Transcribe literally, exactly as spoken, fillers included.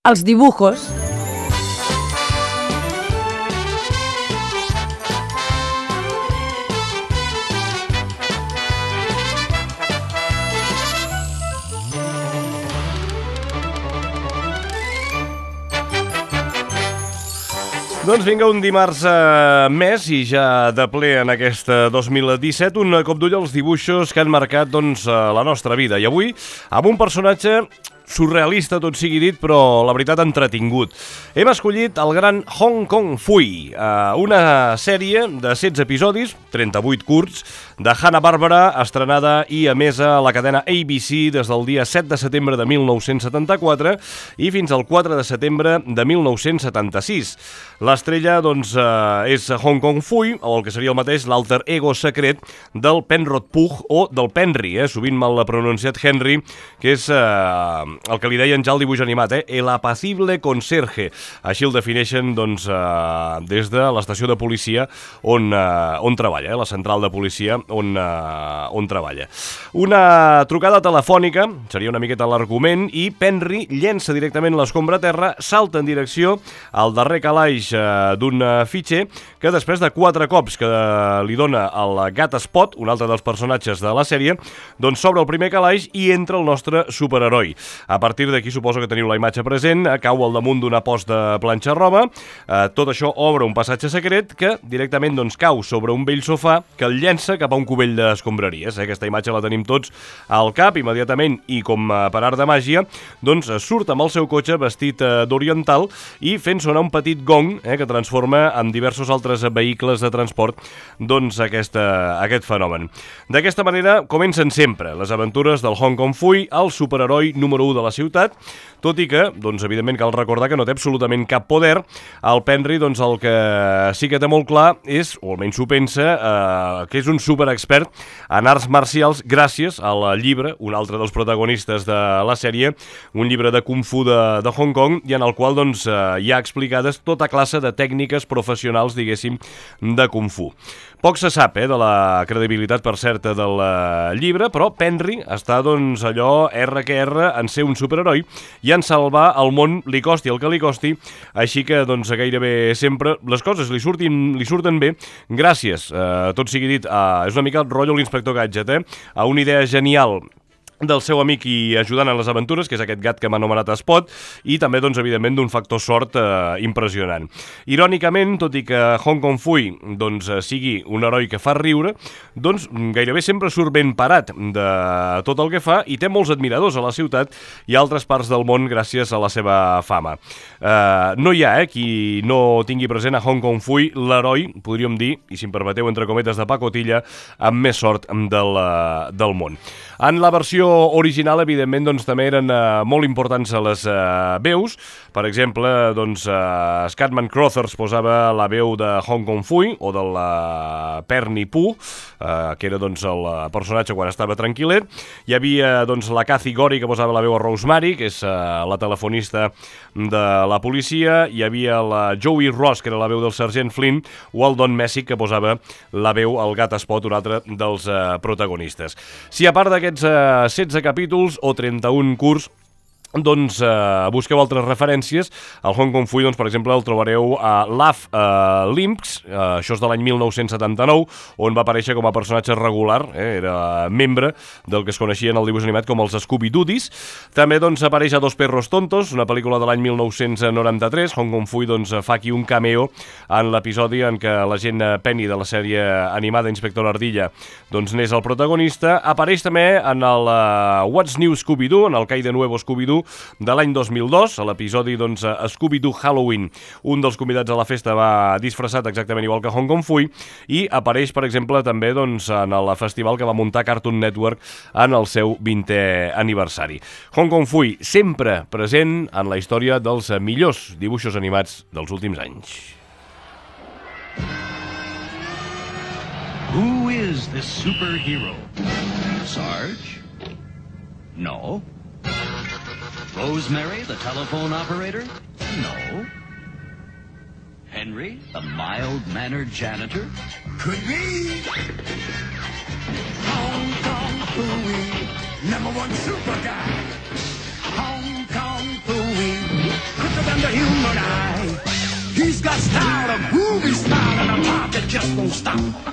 els dibujos. Doncs vinga, un dimarts eh, més i ja de ple en aquest dos mil disset, un cop d'ull als dibuixos que han marcat doncs, la nostra vida. I avui amb un personatge surrealista, tot sigui dit, però la veritat entretingut. Hem escollit el gran Hong Kong Phooey, eh, una sèrie de setze episodis, trenta-vuit curts, de Hanna-Barbera, estrenada i emesa a la cadena A B C des del dia set de setembre de mil nou-cents setanta-quatre i fins al quatre de setembre de mil nou-cents setanta-sis. L'estrella doncs, eh, és Hong Kong Phooey, o el que seria el mateix, l'alter ego secret del Penrod Pugh o del Penry, eh, sovint mal pronunciat Henry, que és eh, el que li deien ja al dibuix animat, eh, el apacible conserge. Així el defineixen doncs, eh, des de l'estació de policia on, eh, on treballa, eh, la central de policia on, eh, on treballa. Una trucada telefònica, seria una miqueta l'argument, i Penry llença directament l'escombra a terra, salta en direcció al darrer calaix eh, d'un fitxer, que després de quatre cops que li dona el gat Spot, un altre dels personatges de la sèrie, doncs s'obre el primer calaix i entra el nostre superheroi. A partir d'aquí suposo que teniu la imatge present, cau al damunt d'una post de planxar roba, eh, tot això obre un passatge secret que directament doncs, cau sobre un vell sofà que el llença cap a un cubell d'escombraries. Eh? Aquesta imatge la tenim tots al cap immediatament i com eh, per art de màgia doncs surt amb el seu cotxe vestit eh, d'oriental i fent sonar un petit gong eh, que transforma en diversos altres vehicles de transport doncs aquesta, aquest fenomen. D'aquesta manera comencen sempre les aventures del Hong Kong Phooey, el superheroi número u de la ciutat, tot i que, doncs, evidentment cal recordar que no té absolutament cap poder. El Penry, doncs, el que sí que té molt clar és, o almenys s'ho pensa, eh, que és un superexpert en arts marcials gràcies al llibre, un altre dels protagonistes de la sèrie, un llibre de Kung Fu de, de Hong Kong, i en el qual doncs, eh, hi ha explicades tota classe de tècniques professionals, diguéssim, de Kung Fu. Poc se sap eh, de la credibilitat, per cert, del eh, llibre, però Penry està, doncs, allò R que R en ser un superheroi i en salvar el món, li costi el que li costi, així que, doncs, gairebé sempre les coses li, surtin, li surten bé gràcies, eh, tot sigui dit, a, és una mica el rotllo l'inspector Gadget, eh, a una idea genial del seu amic i ajudant en les aventures, que és aquest gat que m'ha anomenat Spot, i també, doncs, evidentment, d'un factor sort eh, impressionant. Irònicament, tot i que Hong Kong Phooey doncs, sigui un heroi que fa riure, doncs gairebé sempre surt ben parat de tot el que fa i té molts admiradors a la ciutat i a altres parts del món gràcies a la seva fama. Eh, no hi ha eh, qui no tingui present a Hong Kong Phooey l'heroi, podríem dir, i si em permeteu entre cometes de pacotilla, amb més sort del, uh, del món. En la versió original, evidentment, doncs, també eren uh, molt importants a les uh, veus. Per exemple, doncs, uh, Scatman Crothers posava la veu de Hong Kong Phooey o de la Penry Pooh, uh, que era doncs, el personatge quan estava tranquil·let. Hi havia doncs, la Kathy Gori, que posava la veu a Rosemary, que és uh, la telefonista de la policia. Hi havia la Joey Ross, que era la veu del sergent Flynn, o el Don Messick, que posava la veu al gat Spot, un altre dels uh, protagonistes. Si a part d'aquests uh, setze capítols o trenta-un curts, doncs eh, busqueu altres referències. El Hong Kong Phooey, doncs, per exemple, el trobareu a Laugh uh, Lynx, uh, això és de l'any mil nou-cents setanta-nou, on va aparèixer com a personatge regular, eh, era membre del que es coneixia en el dibuix animat com els Scooby-Doodies. També doncs, apareix a Dos perros tontos, una pel·lícula de l'any mil nou-cents noranta-tres. Hong Kong Phooey doncs, fa aquí un cameo en l'episodi en què l'agent Penny de la sèrie animada Inspector Ardilla doncs, n'és el protagonista. Apareix també en el uh, What's New Scooby-Doo, en el Kai de Nuevo Scooby-Doo de l'any dos mil dos, a l'episodi doncs, Scooby-Doo Halloween. Un dels convidats a la festa va disfressat exactament igual que Hong Kong Phooey i apareix, per exemple, també doncs, en el festival que va muntar Cartoon Network en el seu vintè aniversari. Hong Kong Phooey sempre present en la història dels millors dibuixos animats dels últims anys. Who is this superhero? Sarge? No. Rosemary, the telephone operator? No. Henry, the mild-mannered janitor? Could be. Hong Kong Phooey, number one super guy. Hong Kong Phooey. won't stop.